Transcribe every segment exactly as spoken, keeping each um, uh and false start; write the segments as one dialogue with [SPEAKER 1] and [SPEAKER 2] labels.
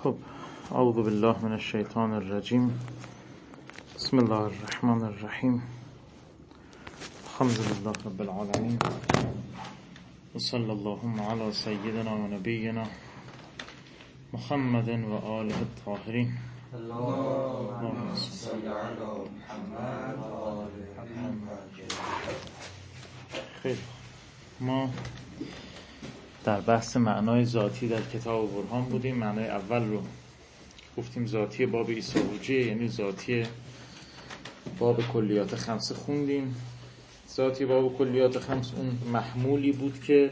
[SPEAKER 1] خب اعوذ بالله من الشیطان الرجیم. بسم الله الرحمن الرحیم. الحمد لله رب العالمین و صلی اللهم علی سیدنا و نبینا محمد و آله الطاهرین. اللهم صل علی محمد و آل محمد. خیلی ما در بحث معنای ذاتی در کتاب برهان بودیم. معنای اول رو گفتیم ذاتی باب ایساوجیه، یعنی ذاتی باب کلیات خمس خوندیم. ذاتی باب کلیات خمس اون محمولی بود که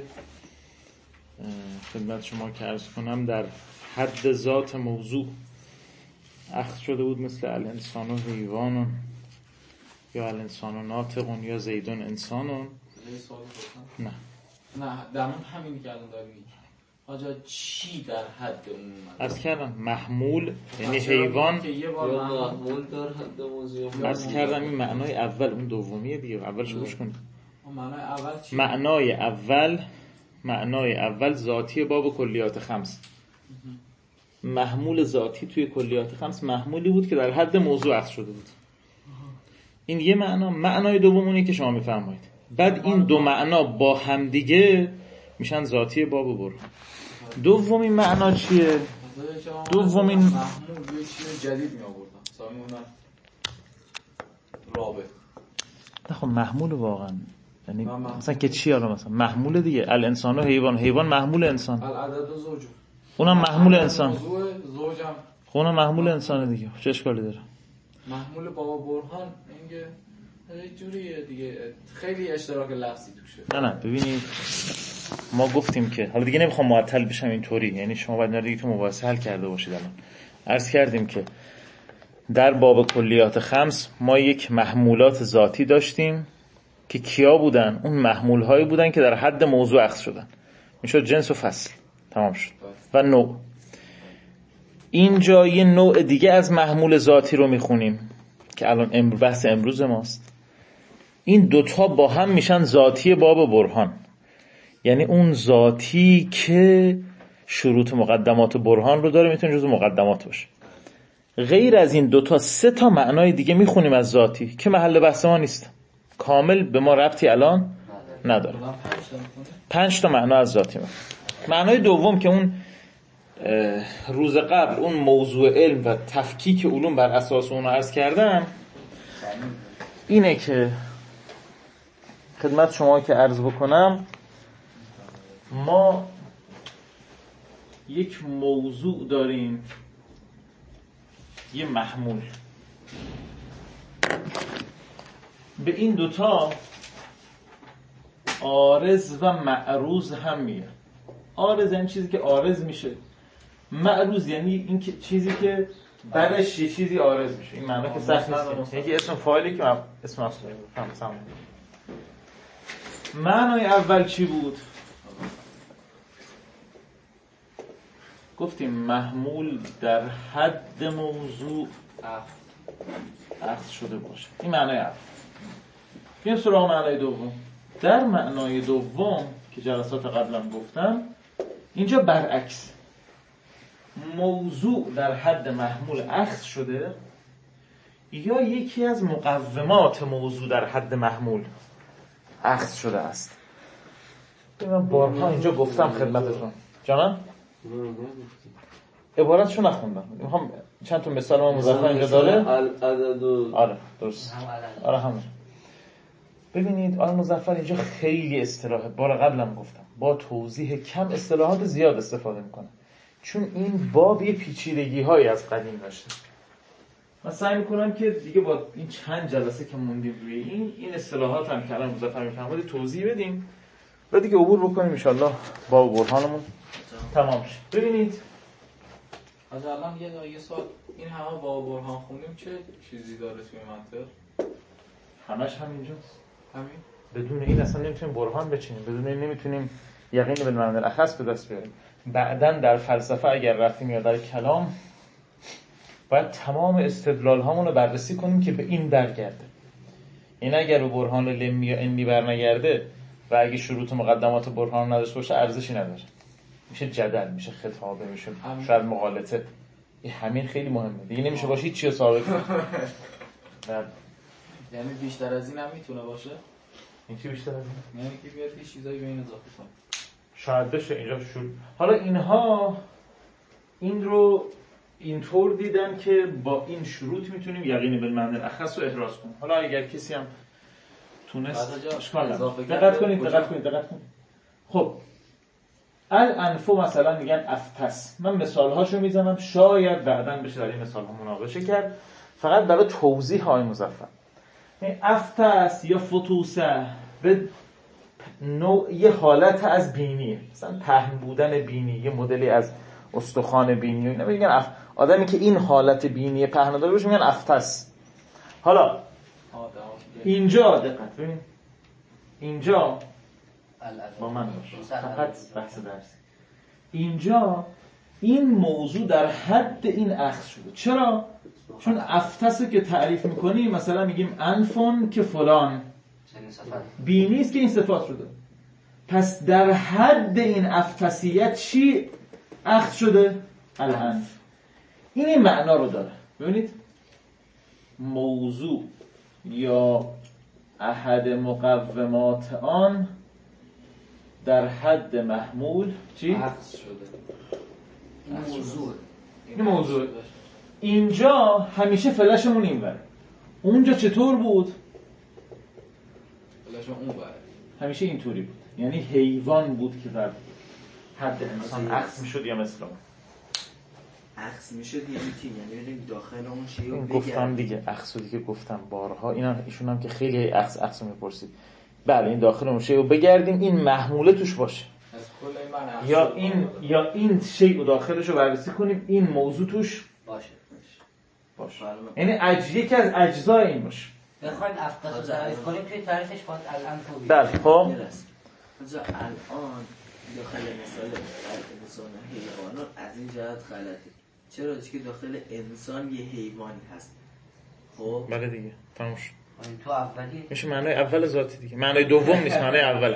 [SPEAKER 1] خدمت شما که عرض کنم در حد ذات موضوع اخذ شده بود، مثل الانسان و حیوان یا الانسان ناطق یا زیدون انسانون. نه
[SPEAKER 2] نه درمون همینی که الان داری میگی آجا چی در حد اون
[SPEAKER 1] از کردم محمول یعنی حیوان
[SPEAKER 2] یا
[SPEAKER 3] محمول در حد موضوع.
[SPEAKER 1] از کردم این معنای اول، اون دومیه دیگه. اولش گوش کنید.
[SPEAKER 2] معنای اول چی؟
[SPEAKER 1] معنای اول معنای اول ذاتی باب کلیات خمس. محمول ذاتی توی کلیات خمس محمولی بود که در حد موضوع اخذ شده بود. این یه معنا. معنای دوم اونی که شما میفرمایید. بعد این دو معنا با همدیگه میشن ذاتی باب برهان. دومین معنا چیه؟ دومین
[SPEAKER 2] محمول یه چیز جدید می آوردن سامیمون رابط.
[SPEAKER 1] نه خب محمول واقعا یعنی مثلا که چی؟ حالا مثلا محمول دیگه الانسان و حیوان. حیوان محمول انسان،
[SPEAKER 2] العدد و زوج،
[SPEAKER 1] اونم محمول انسان.
[SPEAKER 2] زوجم
[SPEAKER 1] خب اونم محمول انسانه دیگه. چه اشکالی داره؟
[SPEAKER 2] محمول بابا برهان اینگه یه جوریه دیگه، خیلی اشتراک لفظی توشه.
[SPEAKER 1] نه نه ببینید ما گفتیم که حالا دیگه نمیخوام معطل بشم اینطوری، یعنی شما باید اینا دیگه تو مباحثه حل کرده باشید. الان عرض کردیم که در باب کلیات خمس ما یک محمولات ذاتی داشتیم که کیا بودن؟ اون محمول هایی بودن که در حد موضوع اخذ شدن. میشد جنس و فصل. تمام شد. و نوع. اینجا یه نوع دیگه از محمول ذاتی رو میخونیم که الان امروز بحث امروز ماست. این دوتا با هم میشن ذاتی باب برهان، یعنی اون ذاتی که شروط مقدمات برهان رو داره میتونه جزو مقدمات باشه. غیر از این دوتا سه تا معنای دیگه میخونیم از ذاتی که محل بحث ما نیست، کامل به ما ربطی الان نداره. پنج تا معنا از ذاتی ما. معنای دوم که اون روز قبل اون موضوع علم و تفکیک علوم بر اساس اون رو عرض کردم، اینه که خدمت شما که عرض بکنم ما یک موضوع داریم، یه محمول. به این دوتا عارض و معروض هم میگن. عارض یعنی چیزی که عارض میشه، معروض یعنی این که چیزی که برش یه چیزی عارض میشه. این معنی که سخت نیست. یکی اسم فاعلی که اسم مفعول فهم. معنای اول چی بود؟ گفتیم محمول در حد موضوع اخذ شده باشه. این معنای اول. بیایم سراغ معنای دوم. در معنای دوم که جلسات قبلم گفتم، اینجا برعکس، موضوع در حد محمول اخذ شده یا یکی از مقومات موضوع در حد محمول اخذ شده است. من بارها اینجا گفتم خدمتتون. جانم؟ عبارتشو نخوندم. میخوام چند تا مثال ما مظفر اینجا داره.
[SPEAKER 3] العدد و
[SPEAKER 1] آره درست. آره همون. ببینید آقای مظفر اینجا خیلی اصطلاحه. بار قبلم گفتم با توضیح کم اصطلاحات زیاد استفاده میکنه، چون این باب یه پیچیدگی هایی از قدیم داشته. من سعی میکنم که دیگه با این چند جلسه که موندیم روی این این اصطلاحات هم که الان مظفر میفهمید توضیح بدیم و دیگه عبور بکنیم ان شاء الله با برهانمون تمام شه. ببینید
[SPEAKER 2] از الان یه یه سوال، این همه با برهان خوندیم چه چیزی داره توی منطق؟
[SPEAKER 1] همش همینجاست.
[SPEAKER 2] همین؟
[SPEAKER 1] بدون این اصلا نمیتونیم برهان بچینیم، بدون این نمیتونیم یقین به معنی الاخص به دست بیاریم. بعدن در فلسفه اگر رفتیم یا در کلام باید تمام استدلال هامون رو بررسی کنیم که به این برگرده. این اگر به برهان لمی یا انی برنگرده و اگه شروط مقدمات برهان نداشته باشه ارزشی نداره. میشه جدل، میشه خطابه، میشه شاید مقالطه. این همین خیلی مهمه دیگه، نمیشه باشه هیچ چیزو ثابت کنه.
[SPEAKER 2] یعنی بیشتر از این هم میتونه باشه؟
[SPEAKER 1] این چی بیشتر از این؟
[SPEAKER 2] یعنی که بیاد یه چیزایی به این اضافه کنه.
[SPEAKER 1] شاید بشه اینجا شروع. حالا اینها این رو اینطور دیدن که با این شروط میتونیم یقین بالمعنی الاخص رو احراز کنیم. حالا اگر کسی هم تونست اشکال نداره. دقت کنید دقت کنید دقت کنید. خب الانفو مثلا میگن افتس. من مثالهاشو میزنم، شاید بعداً بشه در این مثالها مناقشه کرد. فقط برای توضیح های مظفر. افتس یا فتوسه به نوع یه حالت از بینیه، مثلا پهن بودن بینی، یه مدلی از استخوان بینی. اینا میگن اف... آدمی که این حالت بینی پهن داره بهش میگن افتس. حالا اینجا دقت ببین، اینجا با من باش، فقط بحث درسی. اینجا این موضوع در حد این اخذ شده. چرا؟ چون افتسه که تعریف میکنیم مثلا میگیم انفون که فلان، بینی است که این صفات شده. پس در حد این افتسیت چی اخذ شده؟ الانف. این این معنا رو داره. ببینید موضوع یا احد مقومات آن در حد محمول چی؟
[SPEAKER 3] اخذ شده.
[SPEAKER 2] این موضوع
[SPEAKER 1] این موضوع اینجا همیشه فلشمون این بره. اونجا چطور بود؟
[SPEAKER 2] فلشمون اون بره.
[SPEAKER 1] همیشه اینطوری بود. یعنی حیوان بود که در حد انسان اخذ میشد یا مثل اون
[SPEAKER 4] اخذ میشد. یعنی چی؟ یعنی بریم داخل اون شیء رو
[SPEAKER 1] گفتم دیگه، اخذ دیگه گفتم بارها. اینا ایشون هم که خیلی اخذ اخذ میپرسید. بله این داخل اون شیء رو بگردیم این محموله توش باشه، یا این یا این شیء رو داخلش رو بررسی کنیم این موضوع توش
[SPEAKER 4] باشه
[SPEAKER 1] باشه. یعنی اج یک از اجزای این باشه.
[SPEAKER 5] بخواید افتس رو تعریف کنیم توی تعریفش باید الان تو بید.
[SPEAKER 1] بله خب
[SPEAKER 4] اونجا الان داخل مثال انسان و حیوانات از این جهت غلطه. چرا؟ چون که داخل انسان یه حیوانی هست. خب
[SPEAKER 1] بله دیگه تموم شد.
[SPEAKER 5] تو اولی
[SPEAKER 1] میشه معنای اول ذاتی دیگه، معنای دوم نیست، معنای اوله.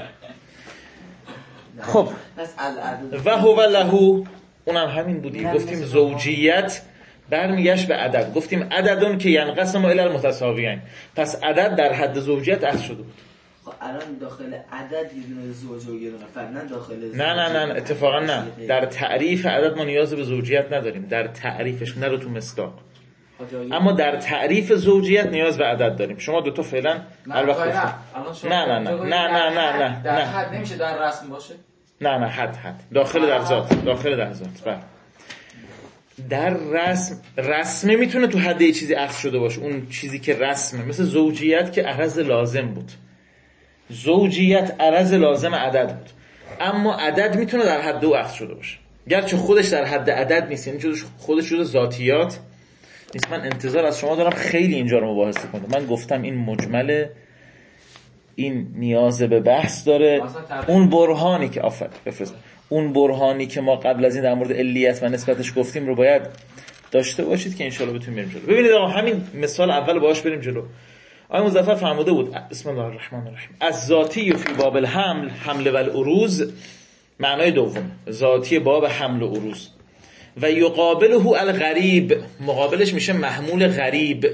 [SPEAKER 1] خب
[SPEAKER 4] پس العدد
[SPEAKER 1] و هو له اونم همین بودی. گفتیم زوجیت برمیگشت به عدد. گفتیم عددون که ینقسم الی المتساویین. پس عدد در حد زوجیت اخذ شده بود.
[SPEAKER 4] خب الان داخل عدد یه دونه زوج و یه دونه فرد، نه داخل زوج.
[SPEAKER 1] نه نه نه اتفاقا نه. در تعریف عدد ما نیاز به زوجیت نداریم، در تعریفش نرو تو مصداق. اما در تعریف زوجیت نیاز به عدد داریم. شما دو تا فعلا هر وقت نه نه نه نه نه نه نه
[SPEAKER 2] در حد نمیشه در رسم باشه.
[SPEAKER 1] نه نه حد حد داخل در ذات، داخل در ذات. بله در رسم، رسمه میتونه تو حد یه چیزی اخذ شده باشه. اون چیزی که رسمه، مثل زوجیت که عرض لازم بود. زوجیت عرض لازم عدد بود، اما عدد میتونه در حد او اخذ شده باشه، گرچه خودش در حد عدد نیست. یعنی خودش جزء ذاتیات نیست. من انتظار از شما دارم خیلی اینجا رو مباحثه کنید. من گفتم این مجمله، این نیاز به بحث داره. اون برهانی که آفر بفرست اون برهانی که ما قبل از این در مورد علیت و نسبتش گفتیم رو باید داشته باشید که انشالله بتونیم بریم جلو. ببینید آقا همین مثال اول باهاش بریم جلو. آقای مظفر فرموده بود بسم الله الرحمن الرحیم از ذاتی فی باب الحمل حمل و العروض، معنای دوم ذاتی باب حمل و عروض. و یقابله الغریب، مقابلش میشه محمول غریب.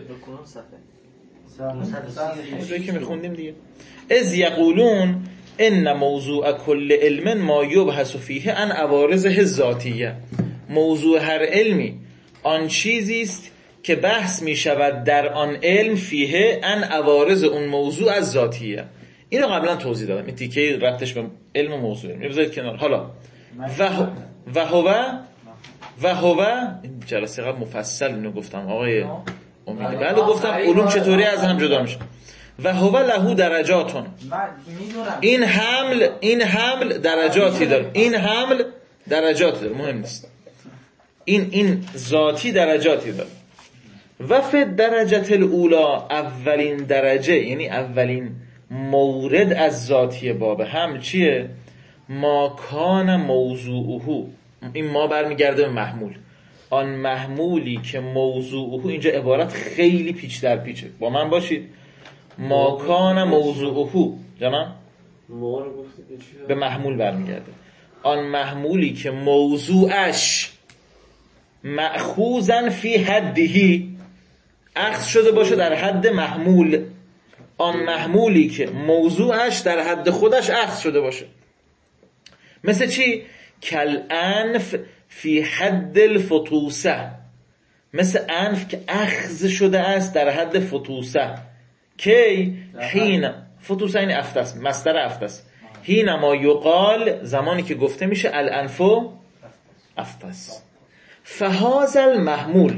[SPEAKER 1] موضوعی که میخوندیم دیگه. از یقولون ان موضوع کل علم ما یبحث فیه عن عوارضه ذاتیه. موضوع هر علمی آن چیزی است که بحث میشود در آن علم فیه عن عوارض اون موضوع از ذاتیه. اینو قبلا توضیح دادم، این تیکه ربطش به علم و موضوع میذارید کنار. حالا و و هو و هو جلسه قبل مفصل اینو گفتم آقای امیدی. بله گفتم علوم چطوری از هم جدا میشه. و هو له درجاتون. این حمل این حمل درجاتی داره. این حمل درجاتی داره، مهم نیست. این این ذاتی درجاتی داره. و فی درجه الاولا، اولین درجه یعنی اولین مورد از ذاتی باب حمل چیه؟ ما کان موضوعه. این ما برمیگرده به محمول. آن محمولی که موضوعه، اینجا عبارت خیلی پیچ در پیچه، با من باشید. ما کان موضوعه جمع به محمول برمیگرده. آن محمولی که موضوعش مأخوذن فی حدهی، اخذ شده باشه در حد محمول. آن محمولی که موضوعش در حد خودش اخذ شده باشه. مثل چی؟ کل انف فی حد الفطوسه، مثل انف که اخذ شده است در حد فطوسه. کی؟ حین فطوسه این افتس، مصدر افتس. حین ما یقال، زمانی که گفته میشه الانفو افتس. فهذا المحمول،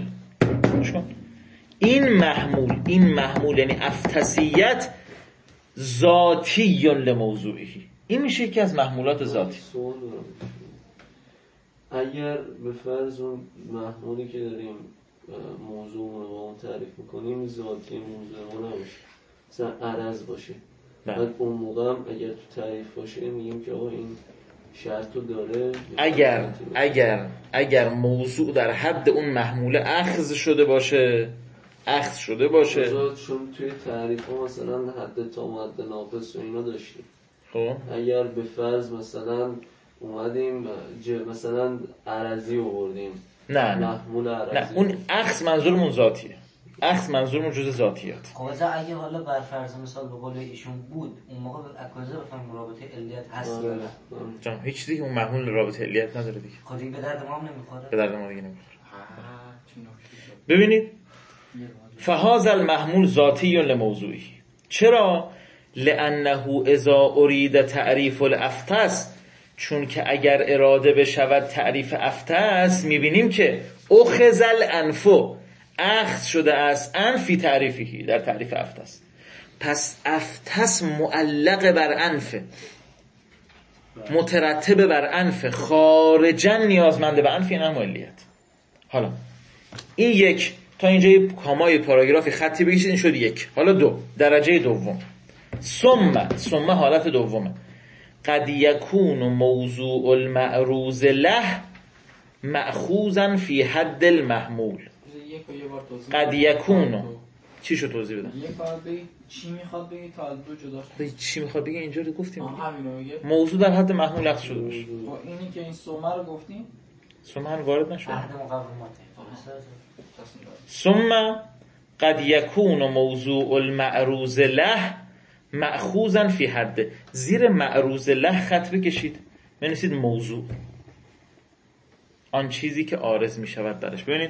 [SPEAKER 1] این محمول، این محمول یعنی افتسیت، ذاتی لموضوعی، این میشه یکی از محمولات ذاتی.
[SPEAKER 3] اگر به فرض اون محمولی که داریم موضوع رو با اون تعریف میکنیم ذاتی موضوع ما نباشه، مثلا عرض باشه، بعد اون موقع هم اگر تو تعریف باشه میگیم که آقا این شرطو داره.
[SPEAKER 1] اگر اگر اگر موضوع در حد اون محمول اخذ شده باشه، اخذ شده باشه،
[SPEAKER 3] چون توی تعریف ها مثلا حد تام و حد ناقص و اینا داشتیم.
[SPEAKER 1] خب
[SPEAKER 3] اگر به فرض مثلا اومدیم مثلا عرضی آوردیم،
[SPEAKER 1] نه نه
[SPEAKER 3] محمول عرضی،
[SPEAKER 1] نه اون اخذ منظورمون ذاتیه، اخذ منظورمون جزء ذاتیات.
[SPEAKER 5] خب اگه حالا بر فرض مثال به قول ایشون بود، اون موقع اکوزه بفهم رابطه علیت هست یا نه؟
[SPEAKER 1] جان هیچ دیگه اون محمول رابطه علیت نداره دیگه.
[SPEAKER 5] خب دیگه به درد ما هم نمیخوره.
[SPEAKER 1] به درد ما دیگه نمیخوره. ببینید فهذا المحمول ذاتی لموضوعی. چرا؟ لانه اذا اريد تعریف الافتس، چون که اگر اراده بشود تعریف افتس، میبینیم که اخذ الانفو، اخذ شده است انفی تعریفی، در تعریف افتس. پس افتس معلق بر انف، مترتب بر انف، خارجا نیازمنده به انف، این هم علیت. حالا این یک، تا اینجا کامای پاراگرافی خطی بکشید، این شد یک. حالا دو، درجه دوم، ثم ثم حالت دومه. قد یکون موضوع المعروض له مأخوذا فی حد المحمول. قد یکون چی شو توضیح بدم؟
[SPEAKER 2] یه کار بگی چی میخواد بگی تا از دو جدا
[SPEAKER 1] بگی چی میخواد بگی؟ اینجا رو گفتیم
[SPEAKER 2] همینو میگه
[SPEAKER 1] موضوع در حد محمول اخذ شده باشه.
[SPEAKER 2] با اینی که این سومه رو گفتیم
[SPEAKER 1] ثم هم وارد نشد.
[SPEAKER 5] عهد مقوماته.
[SPEAKER 1] ثم قد یکون موضوع المعروض له مأخوذا فی حد، زیر معروض له خط بکشید، بنویسید موضوع، آن چیزی که عارض می شود درش. ببینید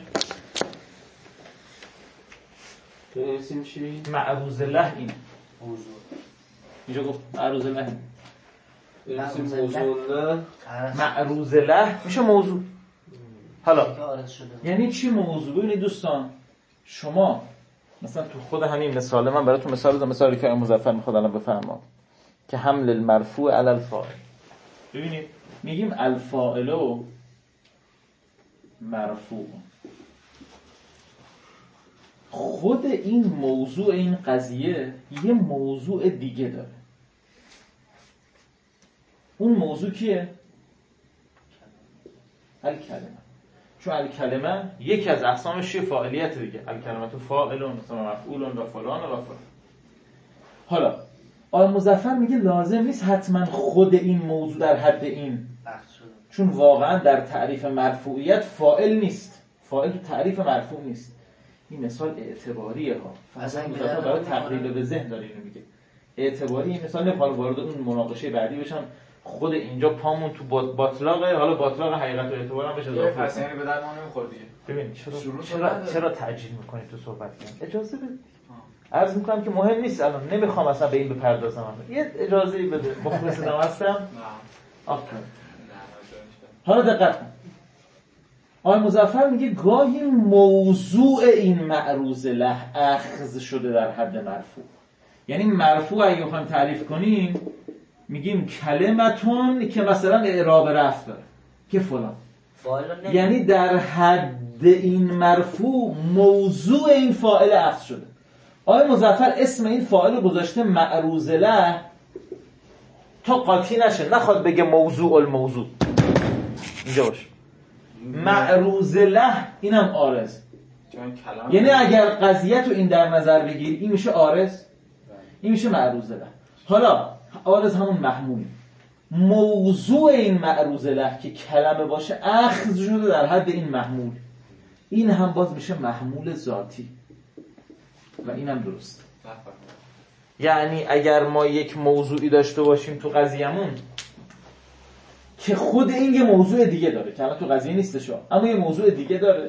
[SPEAKER 3] بنویسیم چی؟
[SPEAKER 1] معروض له این موضوع، اینجا گفت معروض له،
[SPEAKER 3] بنویسیم موضوع له،
[SPEAKER 1] معروض له میشه موضوع. حالا یعنی چی موضوع؟ ببینید دوستان، شما مثلا تو خود همین مثال، من براتون مثال بزنم، مثالی که مظفر میخواد الان بفهمم، که حمل المرفوع علی الفاعل. ببینید میگیم الفاعل و مرفوع، خود این موضوع این قضیه یه موضوع دیگه داره. اون موضوع کیه؟ الکلمه. چون الکلمه یکی از اقسامش چیه؟ فاعلیت دیگه. الکلمه تو فاعلون مثلا مفعولون و فلان و فلان. حالا آقای مظفر میگه لازم نیست حتما خود این موضوع در حد این، چون واقعا در تعریف مرفوعیت فاعل نیست، فاعل تو تعریف مرفوع نیست. این مثال اعتباریه ها، فقط مظفر برای تقریب به ذهن داره اینو میگه. اعتباری این مثال نمیخواد وارد اون مناقشه بعدی بشم. خود اینجا پامون تو باطلاقه، حالا باطلاق حقیقت و اعتبار هم بشه اضافه
[SPEAKER 2] پس یعنی به درد ما نمیخوره دیگه.
[SPEAKER 1] ببین چرا چرا چرا تعجیل میکنید تو صحبت کردن؟ اجازه بده. عرض میکنم که مهم نیست، الان نمیخوام اصلا به این بپردازم، یه اجازه بده، مخلص دم هستم. نه آفرین. حالا دقت کن، آقای مظفر میگه گاهی موضوع این معروض له اخذ شده در حد مرفوع. یعنی مرفوع اگه بخوایم تعریف کنیم میگیم کلمتون که مثلا اعراب رفع داره که فلان، یعنی در حد این مرفوع موضوع این فاعل اخذ شده. آقای مظفر اسم این فاعل رو گذاشته معروض له تا قاطی نشه، نخواد بگه موضوع الموضوع. اینجا باشه معروض له، اینم عارض. یعنی اگر قضیت رو این در نظر بگیر، این میشه عارض، این میشه معروض له. حالا عارض همون محمول، موضوع این معروض له که کلمه باشه اخذ شده در حد این محمول، این هم باز میشه محمول ذاتی و اینم درست. یعنی اگر ما یک موضوعی داشته باشیم تو قضیه‌مون که خود این یه موضوع دیگه داره که الان تو قضیه نیستش اما یه موضوع دیگه داره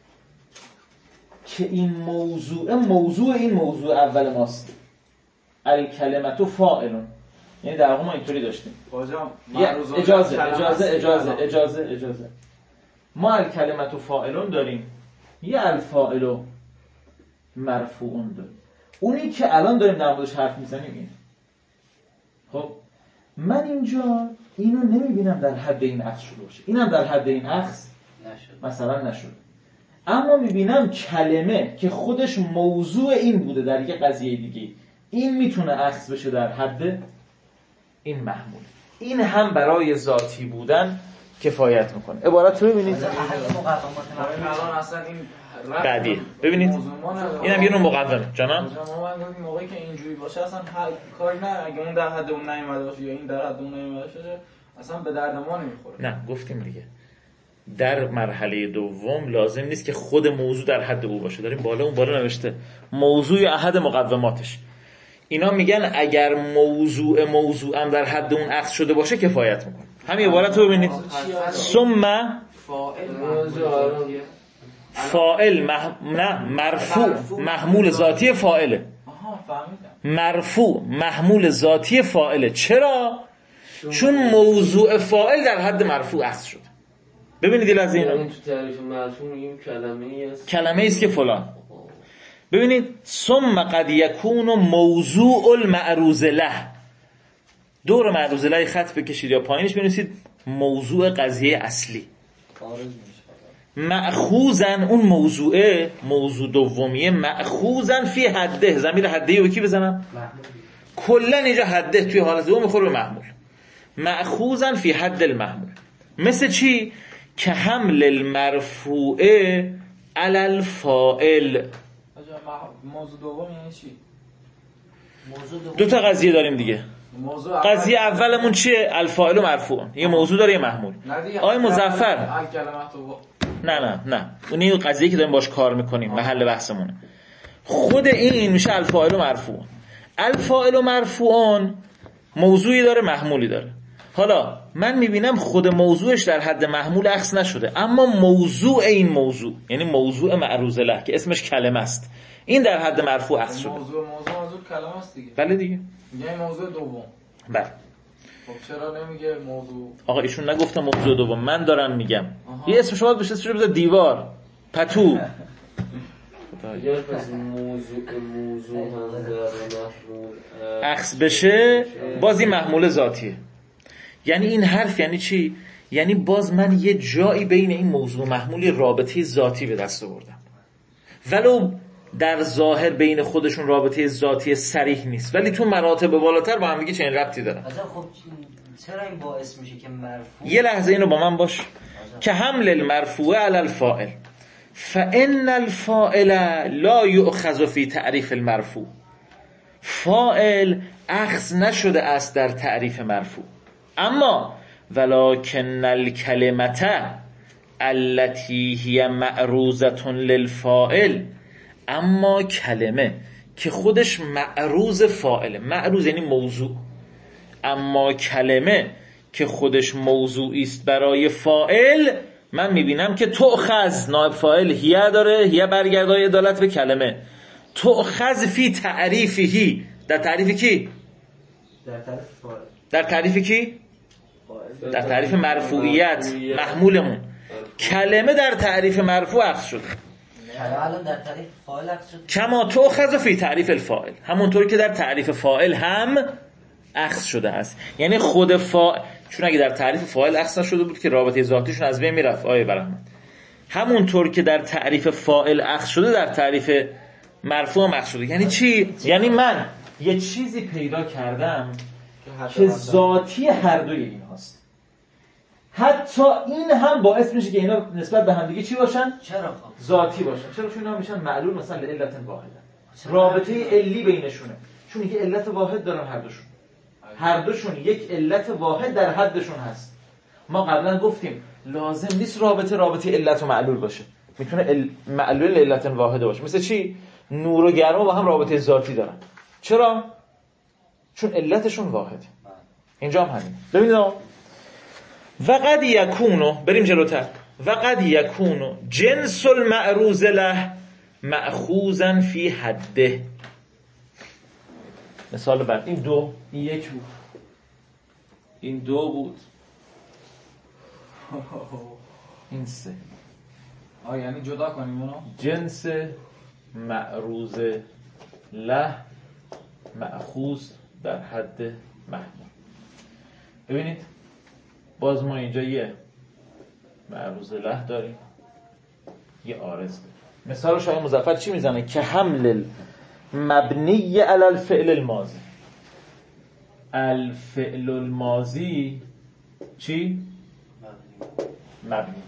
[SPEAKER 1] که این موضوع موضوع این موضوع اول ماست، الکلمه فاعلون، یعنی در واقع ما اینطوری داشتیم اجازه اجازه اجازه اجازه اجازه ما الکلمه فاعلون داریم، یه الفاعل مرفوعون داریم. اونی که الان داریم در موردش حرف میزنیم اینه. خب من اینجا اینو نمیبینم در حد این اخذ شده باشه، اینم در حد این اخذ نشد مثلا نشد، اما میبینم کلمه که خودش موضوع این بوده در یک قضیه دیگه، این میتونه اخذ بشه در حد این محمول. این هم برای ذاتی بودن کفایت میکنه. عبارت رو ببینید
[SPEAKER 2] الان اصلا این
[SPEAKER 1] بعدی ببینید اینم یه نوع مقومه جانم.
[SPEAKER 2] ما من موقعی که اینجوری باشه اصلا هر کاری نه، اگه اون در حد اون نیومده باشه یا این در حد اون نیومده باشه اصلا به درد ما نمیخوره.
[SPEAKER 1] نه گفتیم دیگه در مرحله دوم لازم نیست که خود موضوع در حد او باشه. داریم بالا اون بالا نوشته موضوع احد مقوماتش. اینا میگن اگر موضوع موضوع هم در حد اون اخذ شده باشه کفایت میکنه. همین عبارت رو ببینید. ثم فاعل مح... نه مرفوع محمول ذاتی فاعله.
[SPEAKER 2] آها فهمیدم.
[SPEAKER 1] مرفوع محمول ذاتی فاعله. چرا؟ چون موضوع فاعل در حد مرفوع اخذ شده. ببینید این از این
[SPEAKER 3] این تو تعریف مرفوع میگیم کلمه‌ای است
[SPEAKER 1] کلمه‌ای است که فلان. ببینید ثم قد یکون موضوع المعروض له، دور معروض له خط بکشید یا پایینش بنویسید موضوع قضیه اصلی. مأخوذن اون موضوعه موضوع دومیه مأخوذن فی حده، ضمیر حده رو کی بزنم؟ کلا اینجا حده توی حالت دوم میخوره به محمول. مأخوذن فی حد المحمول. مثل چی؟ که حمل المرفوعه علی الفاعل.
[SPEAKER 2] موضوع دوم یعنی چی؟
[SPEAKER 1] دو تا قضیه داریم دیگه. قضیه اولمون چیه؟ الفاعل و مرفوع. یه موضوع داره یه محمول. آقای مظفر نه نه نه اون این قضیه که داریم باش کار میکنیم محل بحثمونه. خود این میشه الفاعل و مرفوع. الفاعل و مرفوعان موضوعی داره محمولی داره. حالا من میبینم خود موضوعش در حد محمول اخذ نشده، اما موضوع این موضوع یعنی موضوع معروض له که اسمش کلمه است این در حد مرفوع اخذ شده.
[SPEAKER 2] موضوع موضوع موضوع کلمه است دیگه.
[SPEAKER 1] بله دیگه.
[SPEAKER 2] میگه موضوع دوم.
[SPEAKER 1] بله.
[SPEAKER 2] خب چرا نمیگه موضوع؟
[SPEAKER 1] آقا ایشون نگفته موضوع دوم، من دارم میگم. آها. یه اسم شما بشه اسمش بذار دیوار، پتو.
[SPEAKER 3] اگر پس موضوع موضوع هم در محمول
[SPEAKER 1] اخذ بشه باز این محمول ذاتیه. یعنی این حرف یعنی چی؟ یعنی باز من یه جایی بین این موضوع محمولی رابطه ذاتی به دست آوردم، ولو در ظاهر بین خودشون رابطه ذاتی صریح نیست، ولی تو مراتب بالاتر با هم دیگه چنین ربطی دارن.
[SPEAKER 5] خب چرا این باعث میشه که مرفوع؟
[SPEAKER 1] یه لحظه اینو با من باش. که حمل المرفوع علی الفاعل فان الفاعل لا یؤخذ فی تعریف المرفوع. فاعل اخذ نشده است در تعریف مرفوع، اما ولکن الکلمه التي هي معروضه للفاعل، اما کلمه که خودش معروض فاعله، معروض یعنی موضوع، اما کلمه که خودش موضوعی است برای فاعل من میبینم که تؤخذ نائب فاعل هیه داره، هیه برگردای عدالت به کلمه، تؤخذ فی تعریفی، در تعریف کی؟
[SPEAKER 5] در تعریف فاعل.
[SPEAKER 1] در تعریف کی؟ در تعریف مرفوعیت محمولمون. کلمه در تعریف مرفوع اخذ شده.
[SPEAKER 5] الان در تعریف فاعل اخذ شده.
[SPEAKER 1] کما تؤخذ فی تعریف الفاعل، همونطوری که در تعریف فاعل هم اخذ شده است. یعنی خود فاعل، چون اگه در تعریف فاعل اخذ شده بود که رابطه ذاتیشون از بین میرفت آیه برحمت، همونطور که در تعریف فاعل اخذ شده در تعریف مرفوع هم اخذ شده. یعنی چی؟ یعنی من یه چیزی پیدا کردم که ذاتی هر دوی این هاست، حتی این هم باعث میشه که اینا نسبت به هم دیگه چی باشن؟
[SPEAKER 5] چرا؟
[SPEAKER 1] ذاتی باشن. چرا؟ چون اینا میشن معلول مثلا لعلت واحده، رابطه علی بینشونه، چون یه علت واحد دارن هر دوشون. هر دوشون یک علت واحد در حدشون هست. ما قبلا گفتیم لازم نیست رابطه رابطه علت و معلول باشه، میتونه ال... معلول علت واحده باشه. مثل چی؟ نور و گرما با هم رابطه ذاتی دارن. چرا؟ چون علتشون واحده. اینجا هم همین. ببینید و قد یکونو، بریم جلوتر، و قد یکونو جنس المعروض له مأخوذا فی حده. مثال بعد، این دو، این یک بود، این دو بود، این سه.
[SPEAKER 2] آه یعنی جدا کنیم اونو؟
[SPEAKER 1] جنس معروض له مأخوذ در حد محمول. ببینید باز ما اینجا یه معروض له داریم، یه عارض داریم. مثال شاید مظفر چی میزنه؟ که حمل مبنی علی الفعل الماضی. الفعل الماضی چی؟ مبنی.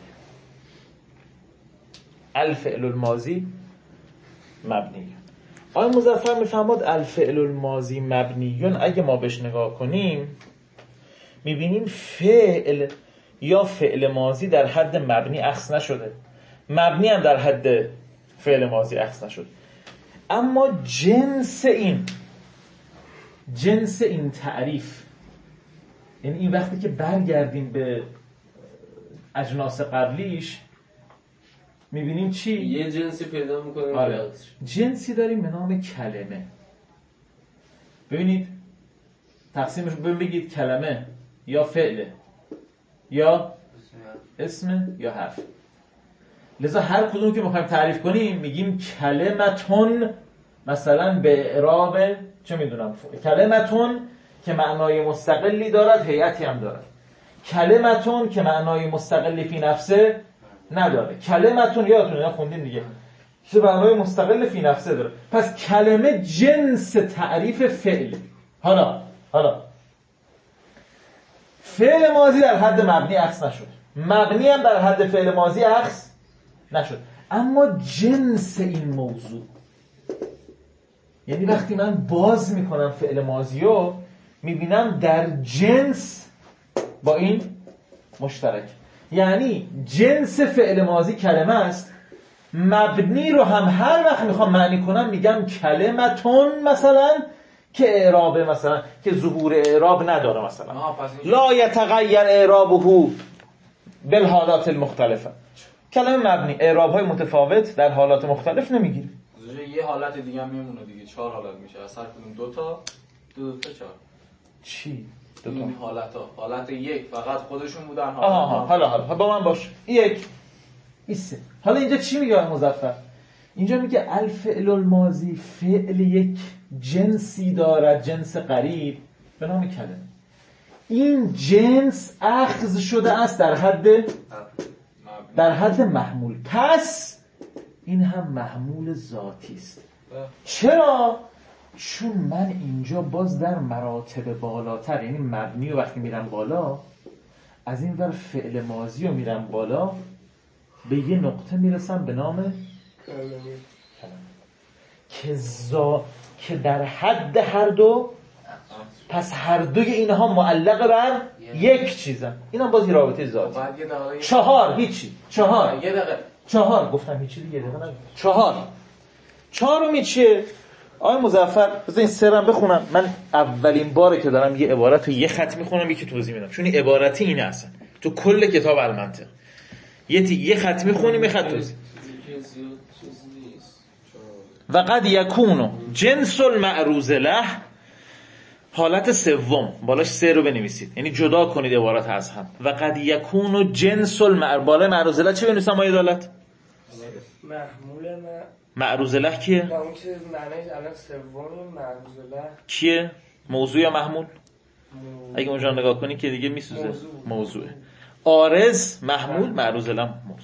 [SPEAKER 1] الفعل الماضی مبنی. آقای مظفر میفهمد الفعل الماضی مبنیون اگه ما بهش نگاه کنیم میبینیم فعل یا فعل ماضی در حد مبنی اخذ نشده، مبنی هم در حد فعل ماضی اخذ نشده، اما جنس این جنس این تعریف، یعنی این وقتی که برگردیم به اجناس قبلیش میبینیم چی؟
[SPEAKER 3] یه جنسی پیدا میکنیم.
[SPEAKER 1] آره. جنسی داریم به نام کلمه. ببینید تقسیمش رو بگید، کلمه یا فعله یا اسم یا حرف. لذا هر کدوم که میخوایم تعریف کنیم میگیم کلمتون، مثلا به اعراب چه میدونم کلمتون که معنای مستقلی دارد، هیئتی هم دارد. کلمتون که معنای مستقلی فی نفسه نداره. کلمتون یادتونه خوندین دیگه که معنای مستقل فی نفسه داره. پس کلمه جنس تعریف فعل. حالا حالا فعل ماضی در حد مبنی اخذ نشد، مبنی هم در حد فعل ماضی اخذ نشد، اما جنس این موضوع، یعنی وقتی من باز میکنم فعل ماضی رو میبینم در جنس با این مشترک، یعنی جنس فعل ماضی کلمه است. مبنی رو هم هر وقت میخوام معنی کنم میگم کلمتون، مثلا که اعراب، مثلا که ظهور اعراب نداره، مثلا لا یتغیر اعرابه بالحالات المختلفه. کلمه مبنی اعراب های متفاوت در حالات مختلف نمیگیره.
[SPEAKER 2] یه حالت دیگه هم میمونه دیگه، چهار حالت میشه از هر کدوم دو تا دو تا چهار.
[SPEAKER 1] چی؟ دو تا
[SPEAKER 2] این حالت ها. حالت یک فقط خودشون بودن. حالت
[SPEAKER 1] آها حالا حالا با من باش. یک ایسه. حالا اینجا چی میگه مظفر؟ اینجا میگه الفعل الماضی فعل یک جنسی دارد، جنس قریب به نام کلمه. این جنس اخذ شده است در حد در حد محمول، پس این هم محمول ذاتی است. چرا؟ چون من اینجا باز در مراتب بالاتر، یعنی مبنی رو وقتی میرم بالا، از این ور فعل ماضی رو میرم بالا، به یه نقطه میرسم به نام کلمه که زا... که در حد هر دو، پس هر دوی اینها معلق بر یک چیزن. این هم بازی رابطه ذاتی. چهار هیچی. چهار
[SPEAKER 2] یه دقیقه
[SPEAKER 1] چهار گفتم هیچی دیگه دقیقه نگه. چهار چهارمی چیه؟ آقای مظفر بذار این سرم بخونم. من اولین باره که دارم یه عبارت رو یه خط میخونم یکی توضیح میدم، چون این عبارتی اینه اصلا تو کل کتاب المنطق. یه تی... یه خط میخونیم یه خط توضیح. و قد یکونو جنس المعروض له، حالت سوم بالاش سه رو بنویسید، یعنی جدا کنید عبارت از هم. و قد یکونو جنس المعروض، بالای معروض له چه بنویسم آیه عدالت؟
[SPEAKER 6] محمول
[SPEAKER 1] معروض له کیه؟
[SPEAKER 6] با اون که معنیش الان سوم معروض له
[SPEAKER 1] کیه؟ موضوع یا محمول؟ اگه اونجا نگاه کنی که دیگه میسوزه.
[SPEAKER 6] موضوع.
[SPEAKER 1] موضوعه. عارض محمول، معروض له موضوع.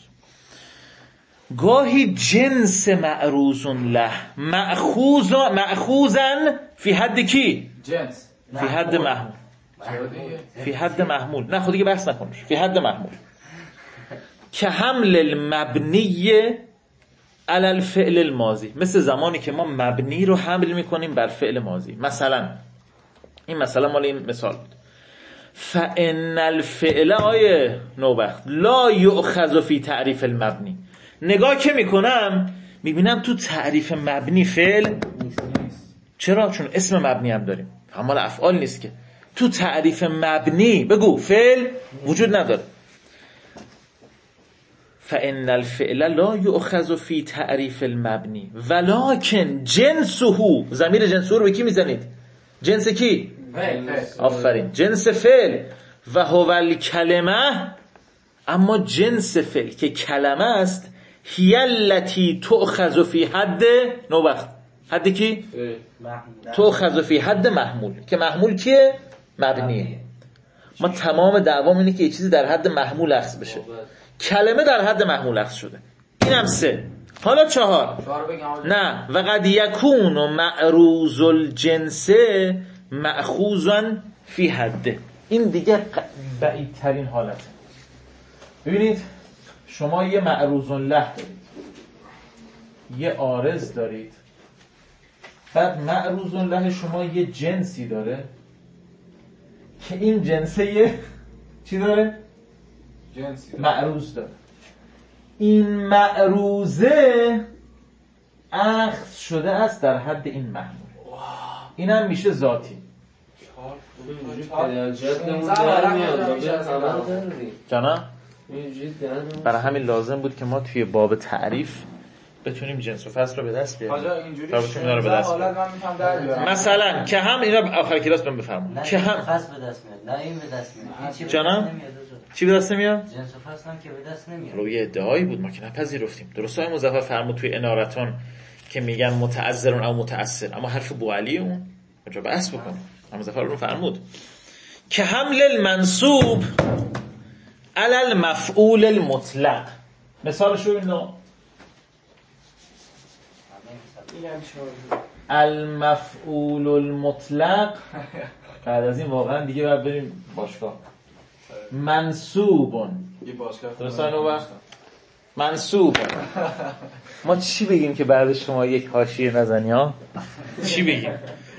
[SPEAKER 1] گاهی جنس معروض له مأخوذ مأخوذا فی حد کی؟
[SPEAKER 2] جنس
[SPEAKER 1] فی حد محمول. فی حد محمول. نه خود دیگه بحث نکن. فی حد محمول. که حمل المبنی علی الفعل الماضی، مثل زمانی که ما مبنی رو حمل میکنیم بر فعل ماضی. مثلا این مثلا مال این مثال بود. فان الفعل آیه نوبخت لا یؤخذ فی تعریف المبنی. نگاه که میکنم میبینم تو تعریف مبنی فعل نیست. چرا؟ چون اسم مبنی هم داریم، اما افعال نیست که. تو تعریف مبنی بگو فعل وجود نداره. فان الفعل لا یؤخذ فی تعریف المبنی ولکن جنسه. ضمیر جنسه رو به کی میزنید؟ جنس کی؟ آفرین، جنس فعل. و هو الکلمه، اما جنس فعل که کلمه است، هی التی تؤخذ فی حد نوبخت. حد کی؟ تؤخذ فی حد محمول، که محمول کیه؟ مبنیه. ما تمام دعوام اینه که یه چیزی در حد محمول اخذ بشه. کلمه در حد محمول اخذ شده. اینم سه. حالا چهار. نه و قد یکون معروض الجنس مأخوذا فی حده. این دیگه بعیدترین حالته. ببینید شما یه معروض له دارید، یه عارض دارید، بعد معروض له شما یه جنسی داره که این جنسه یه چی داره؟
[SPEAKER 2] جنسی داره.
[SPEAKER 1] معروض داره. این معروضه اخذ شده است در حد این محمول. این هم میشه ذاتی. جانا برای همین لازم بود که ما توی باب تعریف بتونیم جنس و فصل رو به دست بیاریم.
[SPEAKER 2] آجا اینجوری
[SPEAKER 1] رو به دست بیاریم. مثلا که هم اینا آخر کلاس بهم بفرمایید که هم
[SPEAKER 5] فصل به دست میاد، نه این به دست میاد.
[SPEAKER 1] جانا چی به دست نمیاد؟
[SPEAKER 5] جنس و فصل هم که به دست نمیاد.
[SPEAKER 1] رو یه ادعایی بود ما که نپذیرفتیم. درست های مظفر فرمود توی انارتون که میگن متعذرون او متأثر، اما حرف بوعلی اون اونجا بحث بکنیم. مظفر رو فرمود که حمل المنصوب علی المفعول المطلق. مثالش رو اینو المفعول المطلق. بعد از این واقعا دیگه باید بریم باشگاه. منصوبون
[SPEAKER 2] یه باشگاه
[SPEAKER 1] درستان رو وقت منصوب. ما چی بگیم که بعد شما یک حاشیه نزنی ها؟ چی بگیم؟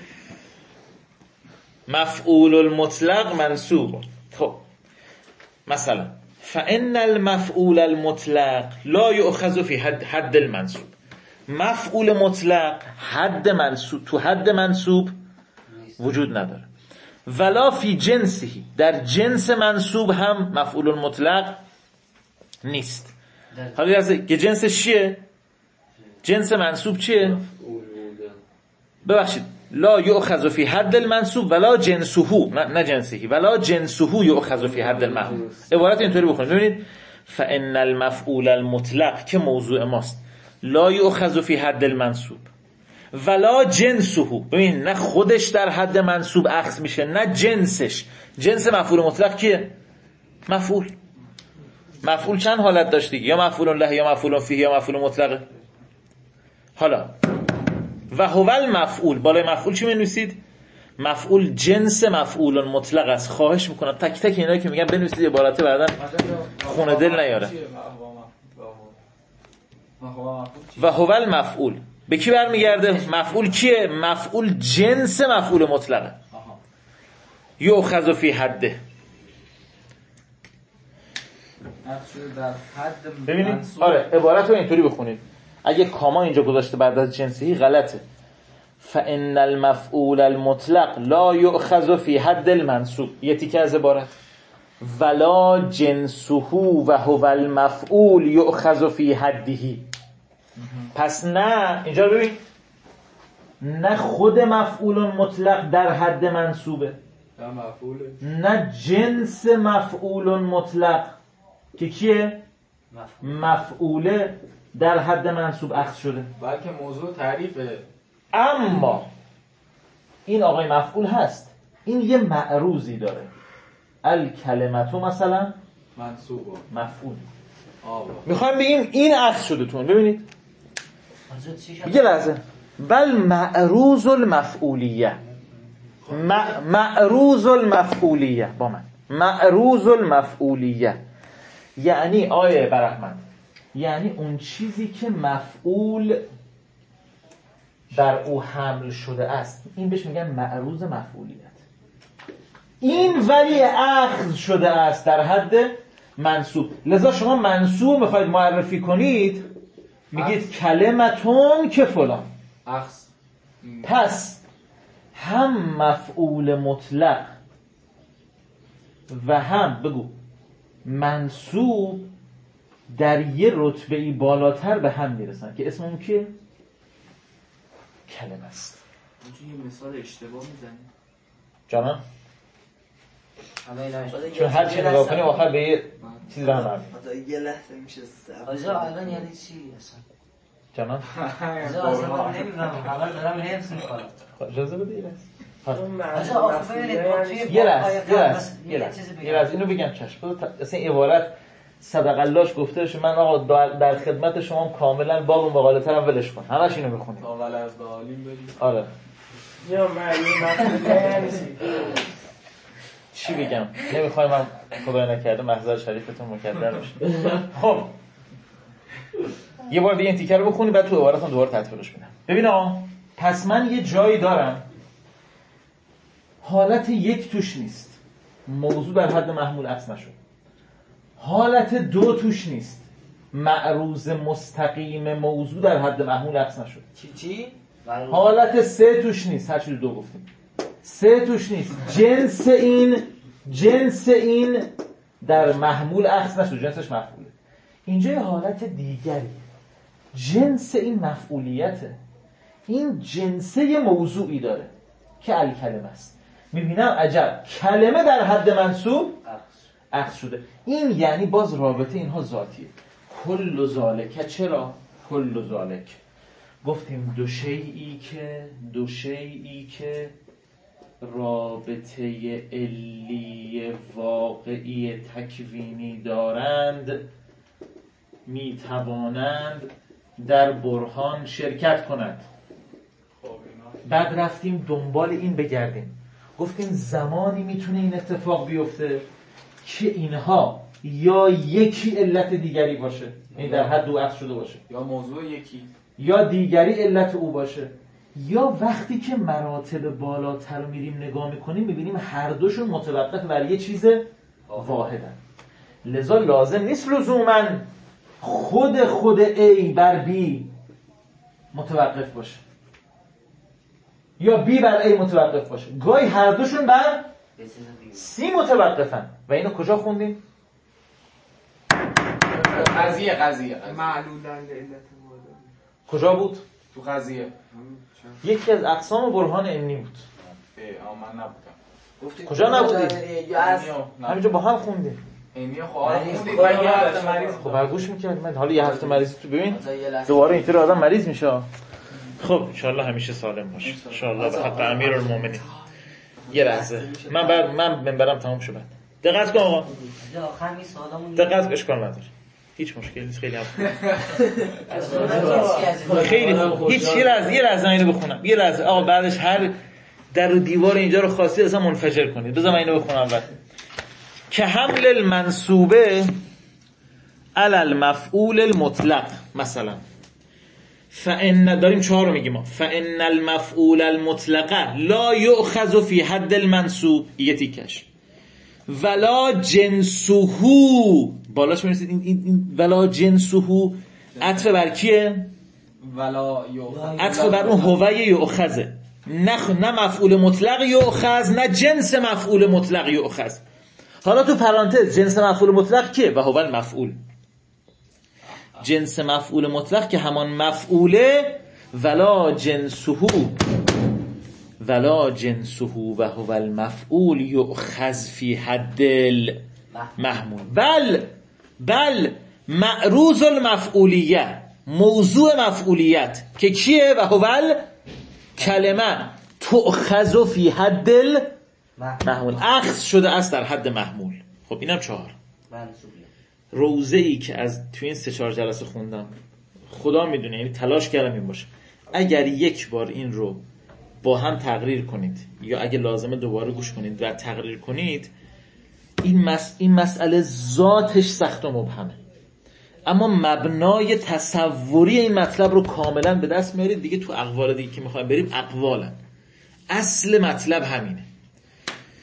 [SPEAKER 1] مفعول المطلق منصوب. خب مثلا فان المفعول المطلق لا یؤخذ فی حد حد المنصوب. مفعول مطلق حد منصوب تو حد منصوب وجود نداره. ولا فی جنسی، در جنس منصوب هم مفعول مطلق نیست. حالا که جنسش چیه؟ جنس منصوب چیه؟ ببخشید لا یؤخذ فی حد المنصوب ولا جنسه، نه, نه جنسه، ولا جنسه یؤخذ فی حد المحمول. عبارت اینطوری بخونید. ببینید فان المفعول المطلق که موضوع ماست لا یؤخذ فی حد المنصوب ولا جنسه. ببین نه خودش در حد منصوب اخذ میشه نه جنسش. جنس مفعول مطلق کیه؟ مفعول. مفعول چند حالت داشت دیگه؟ یا مفعول له یا مفعول فیه یا مفعول مطلقه. حالا و هو المفعول، بالای مفعول چی می‌نویسید؟ مفعول جنس مفعول مطلق است. خواهش میکنم تک تک اینا که میگم بنویسید عبارت بعداً خونه دل نیاره. و هو المفعول به کی برمیگرده؟ مفعول کیه؟ مفعول جنس مفعول مطلقه. یؤخذ فی حده. ببینید آره عبارت رو اینطوری بخونید. اگه کاما اینجا گذاشته بعد از جنسی غلطه. فان المفعول المطلق لا یؤخذ فی حد المنصوب. یه تیکه از عبارت ولا جنسه و هو المفعول یؤخذ فی حده. پس نه اینجا ببین نه خود مفعول مطلق در حد منصوبه نه جنس مفعول مطلق که کیه؟ مفعوله در حد منصوب اخذ شده،
[SPEAKER 2] بلکه موضوع تعریفه.
[SPEAKER 1] اما این آقای مفعول هست، این یه معروضی داره. الکلمتو مثلا
[SPEAKER 2] منصوب
[SPEAKER 1] مفعول. میخوایم بگیم این اخذ شده تون. ببینید یه لحظه بل معروض المفعولیه. معروض المفعولیه با من معروض المفعولیه یعنی آیه برحمن یعنی اون چیزی که مفعول در او حمل شده است، این بهش میگن معروض مفعولیت. این ولی اخذ شده است در حد منصوب. لذا شما منصوب میخواید معرفی کنید میگید کلمتون که فلان.
[SPEAKER 2] اخذ.
[SPEAKER 1] پس هم مفعول مطلق و هم بگو منصوب در یه رتبه‌ای بالاتر به هم میرسن که اسم اون کیه؟ کلمه است.
[SPEAKER 4] اونجا یه مثال اشتباه میزنی
[SPEAKER 1] جانم؟
[SPEAKER 5] حالا
[SPEAKER 1] چون هر چی نگاه کنیم آخر به یه چیز راه نرمیم.
[SPEAKER 4] حالا یه لحظه میشه سب
[SPEAKER 5] آجا الان یعنی چی اصلا؟
[SPEAKER 1] جانم؟
[SPEAKER 5] آجا اصلا من نمیدونم همه دارم حفظ میکنم.
[SPEAKER 1] اجازه بده یه لحظه.
[SPEAKER 5] آجا آخه ببینید ما توی
[SPEAKER 1] یه لحظه یه لحظه
[SPEAKER 5] یه
[SPEAKER 1] یه
[SPEAKER 5] لحظه
[SPEAKER 1] لحظه یه لحظه اینو بگم چشم. اصلا این عبارت صدق اللهش گفته شه من آقا در خدمت شما کاملا باب و مقاله ترم ولش کن. همش اینو میخونید.
[SPEAKER 2] اول از به عالیم بریم.
[SPEAKER 1] آره.
[SPEAKER 6] یا معنی مفعول
[SPEAKER 1] چی بگم؟ نمیخوای من خدای نکرده محضر شریفتون مکدر بشه. خب یه بار دیگه این تیکه رو بخونی بعد تو عبارتون دوباره تطبیقش میدم. ببین آقا پس من یه جایی دارم حالت یک توش نیست، موضوع در حد محمول اصل نشد. حالت دو توش نیست، معروض مستقیم موضوع در حد محمول اصل نشد.
[SPEAKER 5] چی چی؟
[SPEAKER 1] حالت سه توش نیست، هر چیز دو گفتیم. سه توش نیست، جنس این جنس این در محمول اخذ نشد، جنسش مفعوله. اینجا یه حالت دیگری، جنس این مفعولیته. این جنسه یه موضوعی داره که الکلمه است. میبینم عجب کلمه در حد منصوب اخذ شده. این یعنی باز رابطه اینها ذاتیه. کل ذالک. چرا کل ذالک؟ گفتیم دو شیئی که دو شیئی که رابطه علی واقعی تکوینی دارند می توانند در برهان شرکت کنند. بعد رفتیم دنبال این بگردیم، گفتیم زمانی میتونه این اتفاق بیفته که اینها یا یکی علت دیگری باشه، یعنی در حد دو اصل شده باشه،
[SPEAKER 2] یا موضوع یکی،
[SPEAKER 1] یا دیگری علت او باشه، یا وقتی که مراتب بالاتر میریم نگاه میکنیم میبینیم هر دوشون متوقف بر یه چیز واحدن. لذا لازم نیست لزوماً خود خود A بر B متوقف باشه یا B بر A متوقف باشه. گاهی هر دوشون بر C متوقفن. و اینو کجا خوندیم؟
[SPEAKER 2] قضیه قضیه
[SPEAKER 7] معلولند علت واحده
[SPEAKER 1] کجا بود؟
[SPEAKER 2] تو قضیه
[SPEAKER 1] یکی از اقسام برهان انی بود.
[SPEAKER 2] اه من نبودم.
[SPEAKER 1] کجا نبودی؟
[SPEAKER 2] همینجا
[SPEAKER 1] همینجا با هم خوندیم.
[SPEAKER 2] اینی خواهد خوندید و یه هفته مریض
[SPEAKER 1] خب برگوش میکرد من حالا یه هفته مریض تو ببین دوباره اینطور آدم مریض میشه. خب انشالله همیشه سالم باشه انشالله به حق امیرالمومنین. یه لحظه من بعد من منبرم تموم شد. دقت کن آقا،
[SPEAKER 5] آخر می سوالمون
[SPEAKER 1] دقت اشکال نداره، هیچ مشکلی نیست. خیلی هم خیلی خوب. هیچ یه لحظه یه لحظه اینو بخونم. یه لحظه آقا بعدش هر در و دیوار اینجا رو خاصی اصلا منفجر کنید. بذار من اینو بخونم بعد. که حمل المنصوبه علی المفعول المطلق مثلا فان داریم چهار رو میگیم ما فان المفعول المطلق لا یؤخذ فی حد المنصوب یه تیکش ولا جنسه بالاش میرسید این, این, این ولا جنسه عطف بر کیه؟
[SPEAKER 2] ولا یؤخذ
[SPEAKER 1] عطف بر اون هو یؤخذ. نه نه مفعول مطلق یؤخذ نه جنس مفعول مطلق یؤخذ. حالا تو پرانتز جنس مفعول مطلق کیه؟ و هو المفعول. جنس مفعول مطلق که همان مفعوله ولا جنسه ولا جنسه و هو المفعول یؤخذ فی حد المحمول بل بل معروض المفعولیه موضوع مفعولیت که کیه؟ و هو الکلمه تؤخذ فی حد المحمول اخذ شده است در حد محمول. خب اینم چهار روزه ای که از تو این سه چهار جلسه خوندم خدا میدونه، یعنی تلاش کردم این باشه. اگر یک بار این رو با هم تقریر کنید یا اگه لازمه دوباره گوش کنید و تقریر کنید این, مس... این مسئله ذاتش سخت و مبهمه، اما مبنای تصوری این مطلب رو کاملا به دست میارید دیگه. تو اقوال دیگه که میخوایم بریم اقوالن، اصل مطلب همینه.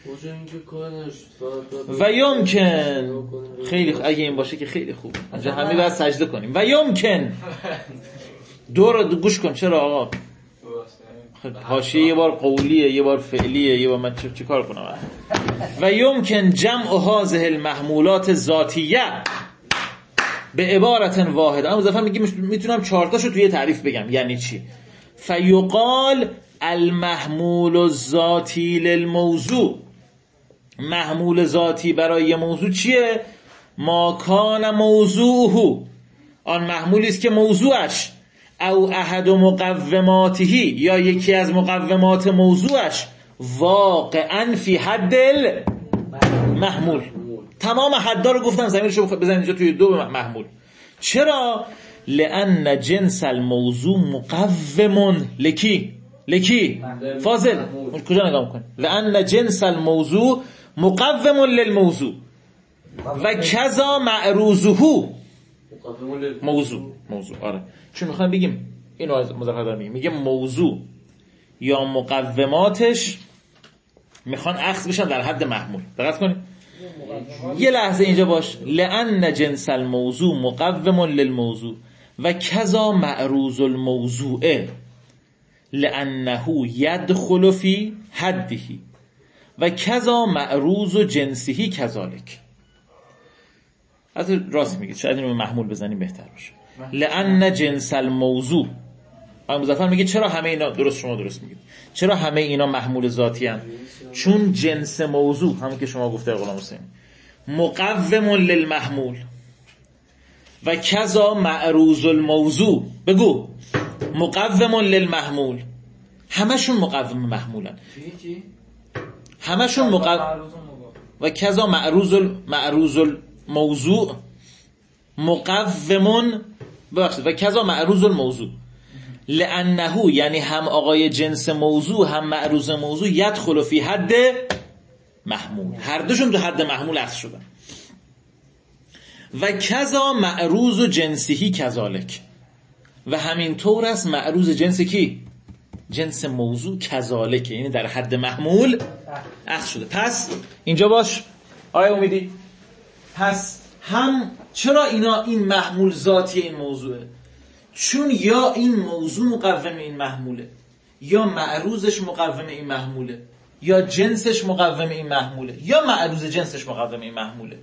[SPEAKER 1] و یمکن خیلی خ... اگه این باشه که خیلی خوب اینجا همه باید سجده کنیم. و یمکن دور گوش کن. چرا آقا حاشیه یه بار قولیه یه بار فعلیه یه بار من چه کار کنم؟ و یمکن جمع هذه المحمولات ذاتیه به عبارت واحد. اما مضافه میگه میتونم چهار تاشو توی تعریف بگم. یعنی چی؟ فیقال المحمول الذاتی للموضوع. محمول ذاتی برای موضوع چیه؟ ما کان موضوعه، آن محمولی است که موضوعش او احد مقوماته یا یکی از مقومات موضوعش واقعا فی حد المحمول. تمام حدا رو گفتم، زمینشو بزنید اینجا توی دو محمول. چرا؟ لأن جنس الموضوع مقوم لکی لکی فاضل کجا نگاه میکنی؟ لأن جنس الموضوع مقوم للموضوع و کذا معروضه موضوع. موضوع آره، چون میخوایم بگیم اینو از مذاکره داریم میگیم میگه موضوع یا مقوماتش میخوان اخذ بشن در حد محمول. دقت کنید یه لحظه اینجا باش. لأن جنس الموضوع مقوم للموضوع و کذا معروض الموضوع لأنه يدخل في حده و کذا معروض جنسه کذالک. حتی راست میگه، شاید اینو محمول بزنیم بهتر باشه. لأن جنس الموضوع، آقای مظفر میگه چرا همه اینا درست، شما درست میگید، چرا همه اینا محمول ذاتی هستند؟ چون جنس موضوع همون که شما گفته غلام حسین مقوم للمحمول و کذا معروض الموضوع. بگو مقوم للمحمول، همشون مقوم محمولن، همشون مقوم و کذا معروض معروض الموضوع مقوم ببخشید و کذا معروض الموضوع لانه، یعنی هم آقای جنس موضوع هم معروض موضوع یدخل فی حد محمول، هر دوشون تو حد محمول اخذ شدن. و کذا معروض جنسهی کذالک، و همین طور است معروض جنس کی؟ جنس موضوع کذالک، یعنی در حد محمول اخذ شده. پس اینجا باش آیا امیدی؟ پس هم چرا اینا این محمول ذاتی این موضوعه؟ چون یا این موضوع مقوم این محموله، یا معروضش مقوم این محموله، یا جنسش مقوم این محموله، یا معروض جنسش مقوم این محموله.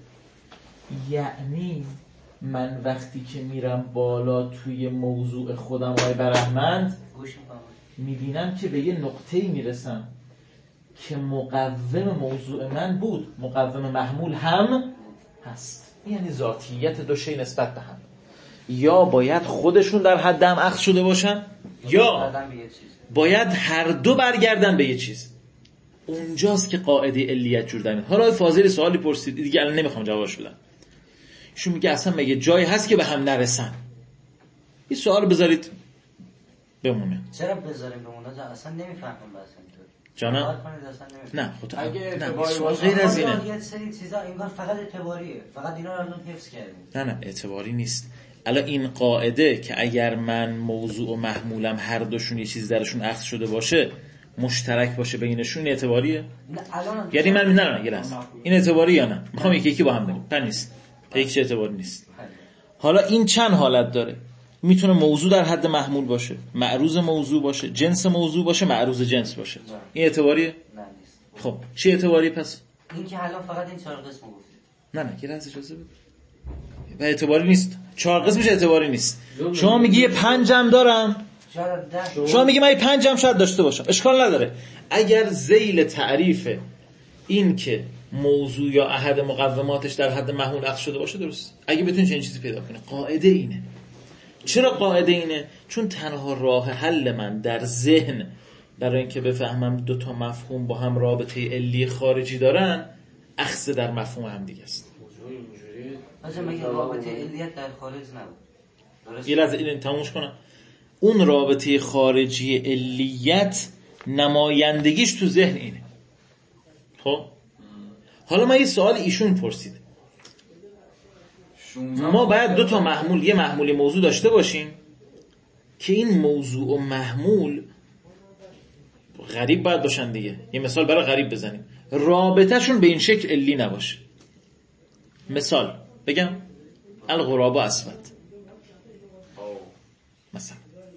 [SPEAKER 1] یعنی من وقتی که میرم بالا توی موضوع خودم آقای برحمند میبینم که به یه نقطه‌ای میرسم که مقوم موضوع من بود، مقوم محمول هم هست. یعنی ذاتیت دو شی نسبت به هم یا باید خودشون در حد هم اخذ شده باشن یا باید هر دو برگردن به یه چیز. اونجاست که قاعده علیت جور در میاد. حالا فاضلی سوالی پرسید دیگه الان نمیخوام جوابش بدم. ایشون میگه اصلا مگه جایی هست که به هم نرسن؟ این سوال بذارید بمونه.
[SPEAKER 5] چرا بذاریم بمونه؟ اصلا نمیفهمم اصلا.
[SPEAKER 1] جانا؟ نه خود
[SPEAKER 2] اگه
[SPEAKER 1] اعتباری باشه غیر از اینه.
[SPEAKER 5] یه سری چیزا انگار فقط اعتباریه، فقط اینا رو الان حفظ کردیم.
[SPEAKER 1] نه نه اعتباری نیست. الان این قاعده که اگر من موضوع و محمولم هر دوشون یه چیز درشون اخذ شده باشه مشترک باشه بینشون، اعتباریه؟
[SPEAKER 5] نه الان
[SPEAKER 1] یعنی من نه نه یه لحظه این اعتباری یا نه؟ میخوام یکی یکی با هم بریم. نه نیست. یکی اعتباری نیست. حالا این چند حالت داره؟ میتونه موضوع در حد محمول باشه، معروض موضوع باشه، جنس موضوع باشه، معروض جنس باشه. این اعتباریه؟
[SPEAKER 5] نه نیست.
[SPEAKER 1] خب چی اعتباریه پس؟
[SPEAKER 5] این که الان فقط این چهار قسم گفتید.
[SPEAKER 1] نه نه یه لحظه اجازه بده. و اعتباری نیست. چهار قسمش اعتباری نیست. شما میگی یه پنجم دارم، شما میگی من یه پنجم شاید داشته باشم، اشکال نداره. اگر ذیل تعریف این که موضوع یا احد مقوماتش در حد محمول اخذ شده باشه درست. اگه بتونی چنین چیزی پیدا کنی، قاعده اینه. چرا قاعده اینه؟ چون تنها راه حل من در ذهن برای اینکه بفهمم دو تا مفهوم با هم رابطه علی خارجی دارن اخذ در مفهوم هم دیگه است.
[SPEAKER 5] مثلا مگه رابطه علیت در خارج نبود؟
[SPEAKER 1] یه لحظه اینو تمومش کنم. اون رابطه خارجی علیت نمایندگیش تو ذهن اینه. خب حالا من یه سوال ایشون پرسید، ما باید دو تا محمول، یه محمول موضوع داشته باشیم که این موضوع و محمول غریب باید باشن دیگه. یه مثال برای غریب بزنیم. رابطهشون به این شکل علی نباشه. مثال بگم الغراب اسود مثلا،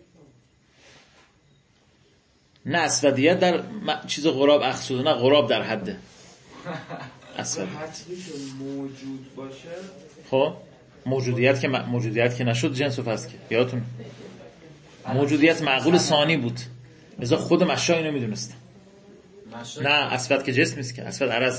[SPEAKER 1] نه اسودیت در چیز غراب اخصوص، نه غراب در حد اسودیت.
[SPEAKER 7] موجود باشه
[SPEAKER 1] خب موجودیت که موجودیت که نشد جنس و فصل که یادتون موجودیت معقول ثانی بود، لذا خود مشا اینو میدونستن. نه اسود که جسم نیست که، اسود عرض.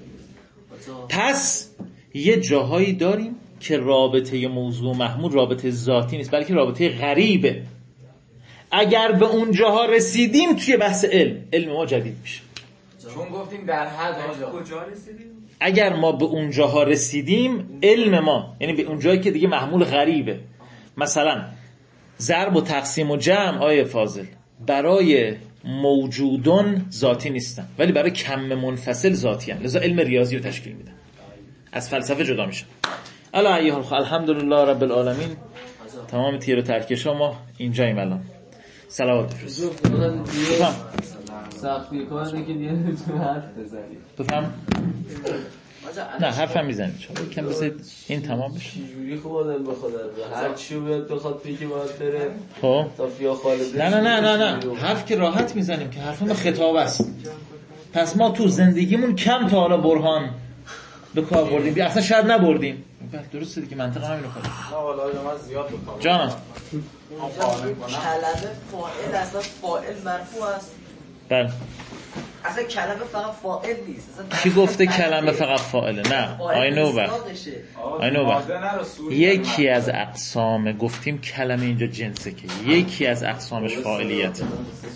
[SPEAKER 1] پس یه جاهایی داریم که رابطه موضوع محمول رابطه ذاتی نیست بلکه رابطه غریبه. اگر به اون جاها رسیدیم توی بحث علم علم ما جدید میشه.
[SPEAKER 2] چون گفتیم در حد آجا
[SPEAKER 7] کجا رسیدیم؟
[SPEAKER 1] اگر ما به اون جاها رسیدیم علم ما، یعنی به اون جایی که دیگه محمول غریبه، مثلا ضرب و تقسیم و جمع آیه فاضل برای موجودون ذاتی نیستن ولی برای کم منفصل ذاتی هستن، لذا علم ریاضی رو تشکیل میدن، از فلسفه جدا میشن. الا ایها الخ الحمدلله رب العالمین. تمام تیر و ترکش ها ما اینجاییم الان. صلوات بفرست. بفهم
[SPEAKER 3] سختی کاره که دیگه نمیتونه حرف بزنی.
[SPEAKER 1] بفهم نه حرفم میزنی چون کم بسید این تمام بشه.
[SPEAKER 3] چجوری خوب آدم بخواد هر چی بیاد بخواد بگه باید بره
[SPEAKER 1] خب
[SPEAKER 3] تا فیا خالده.
[SPEAKER 1] نه نه نه نه نه حرف که راحت میزنیم که حرفمون خطاب است. پس ما تو زندگیمون کم تا حالا برهان به کار بردیم، بیا اصلا شاید نبردیم. بله درسته دیگه، منطق همینو خواهد.
[SPEAKER 2] نه والا من زیاد بکنم
[SPEAKER 1] جانم
[SPEAKER 4] کلمه فاعل اصلا فاعل مرفوع است.
[SPEAKER 1] بله
[SPEAKER 4] اصلا کلمه فقط فاعل نیست.
[SPEAKER 1] کی گفته کلمه فقط فاعله؟ نه آی نو بخ آی نو بخ یکی از اقسام گفتیم کلمه اینجا جنسه که یکی از اقسامش فاعلیت.